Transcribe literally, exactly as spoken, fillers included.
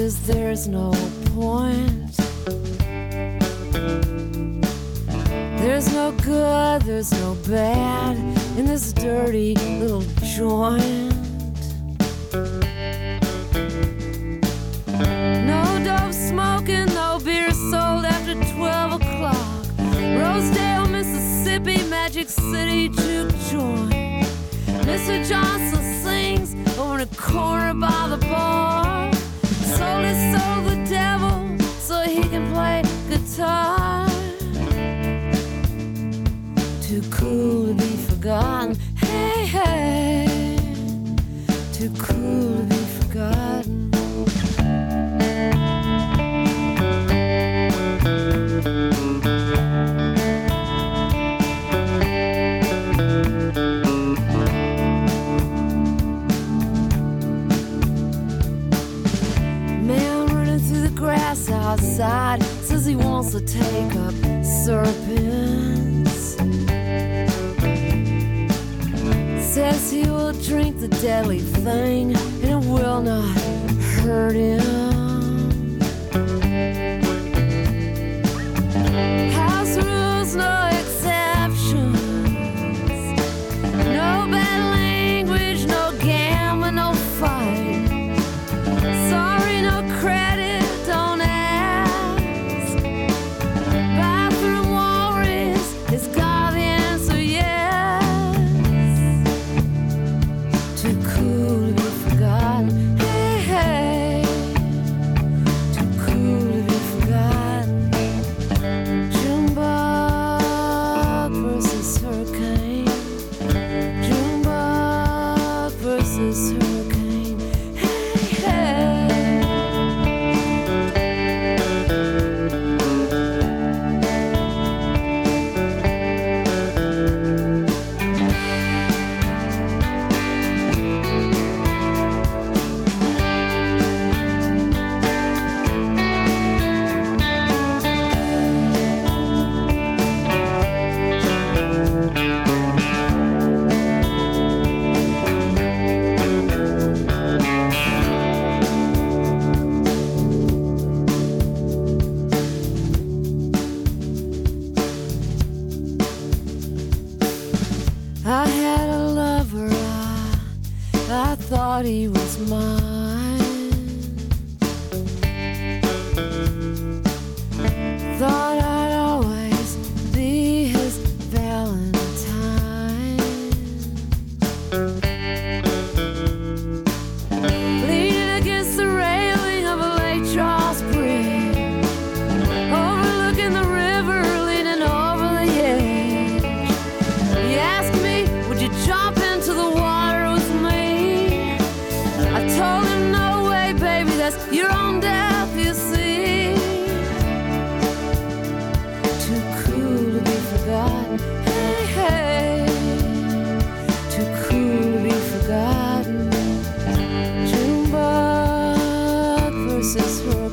says there's no point. There's no good, there's no bad in this dirty little joint. No dope smoking, no beer sold after twelve o'clock. Rosedale, Mississippi, Magic City juke joint. Mister Johnson sings over in the corner by the bar. Sold his soul to the devil so he can play guitar. Too cool to be forgotten. Hey, hey. Too cool to be forgotten. Outside says he wants to take up serpents. Says he will drink the deadly thing and it will not hurt him. House rules, no exceptions. No bad language, no gambling, no fight. Sorry, no credit, don't ask. Bathroom warriors, it's got the answer, yes. Too cool to be forgotten. Hey, hey. Too cool to be forgotten. Junebug versus hurricane. Junebug versus hurricane. I had a lover, I, I thought he was mine. Thought I'd always be his Valentine. Leaning against the railing of a Lake Charles bridge, overlooking the river, leaning over the edge. He asked me, would you jump into the water with me? I told him, no way, baby, that's your own death, you see. Too cool to be forgotten. Hey, hey. Too cool to be forgotten. Junebug versus her.